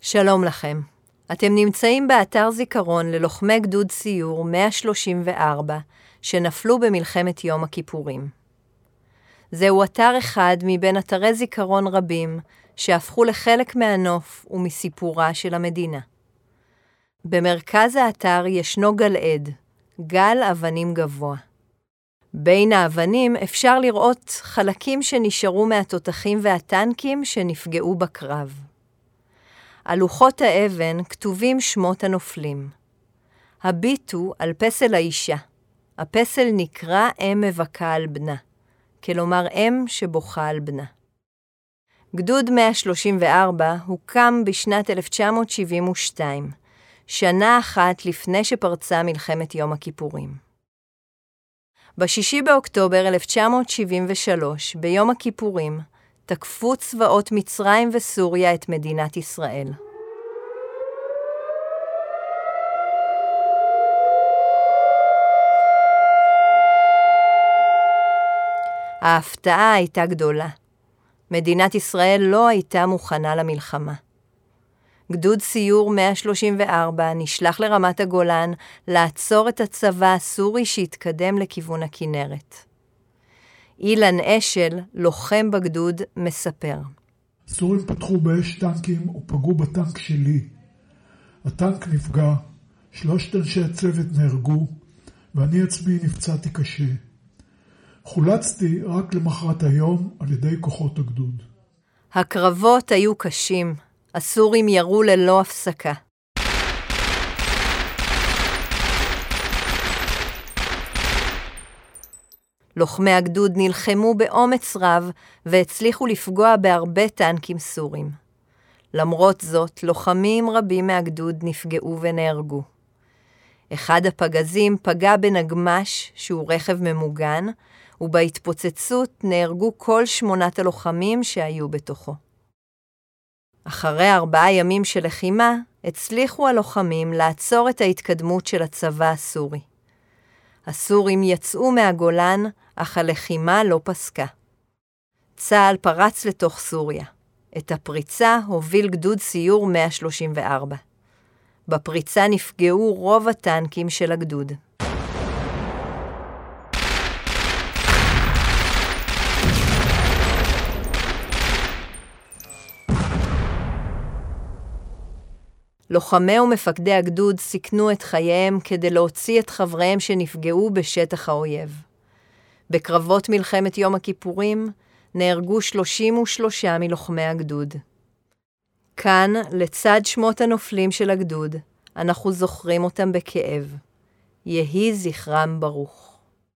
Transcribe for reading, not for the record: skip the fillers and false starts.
שלום לכם. אתם נמצאים באתר זיכרון ללוחמי גדוד סיור 134 שנפלו במלחמת יום הכיפורים. זהו אתר אחד מבין אתרי זיכרון רבים שהפכו לחלק מהנוף ומסיפורה של המדינה. במרכז האתר ישנו גל עד, גל אבנים גבוה. בין האבנים אפשר לראות חלקים שנשארו מהתותחים והטנקים שנפגעו בקרב. על לוחות האבן כתובים שמות הנופלים. הביטו על פסל האישה. הפסל נקרא אם מבכה על בנה, כלומר אם שבוכה על בנה. גדוד 134 הוקם בשנת 1972, שנה אחת לפני שפרצה מלחמת יום הכיפורים. ב-6 באוקטובר 1973, ביום הכיפורים, תקפו צבאות מצרים וסוריה את מדינת ישראל. ההפתעה הייתה גדולה. מדינת ישראל לא הייתה מוכנה למלחמה. גדוד סיור 134 נשלח לרמת הגולן לעצור את הצבא הסורי שהתקדם לכיוון הכנרת. אילן אשל, לוחם בגדוד, מספר. הסורים פתחו באש טנקים ופגעו בטנק שלי. הטנק נפגע, 3 אנשי הצוות נהרגו, ואני עצמי נפצעתי קשה. חולצתי רק למחרת היום על ידי כוחות הגדוד. הקרבות היו קשים. הסורים ירו ללא הפסקה. לוחמי הגדוד נלחמו באומץ רב והצליחו לפגוע בהרבה טנקים סורים. למרות זאת, לוחמים רבים מהגדוד נפגעו ונהרגו. אחד הפגזים פגע בנגמש, שהוא רכב ממוגן, ובהתפוצצות נהרגו כל 8 הלוחמים שהיו בתוכו. אחרי 4 ימים של לחימה, הצליחו הלוחמים לעצור את ההתקדמות של הצבא הסורי. הסורים יצאו מהגולן, אך הלחימה לא פסקה. צה"ל פרץ לתוך סוריה. את הפריצה הוביל גדוד סיור 134. בפריצה נפגעו רוב הטנקים של הגדוד. לוחמי ומפקדי הגדוד סיכנו את חייהם כדי להוציא את חבריהם שנפגעו בשטח האויב. בקרבות מלחמת יום הכיפורים נהרגו 33 מלוחמי הגדוד. כאן, לצד שמות הנופלים של הגדוד, אנחנו זוכרים אותם בכאב. יהי זכרם ברוך.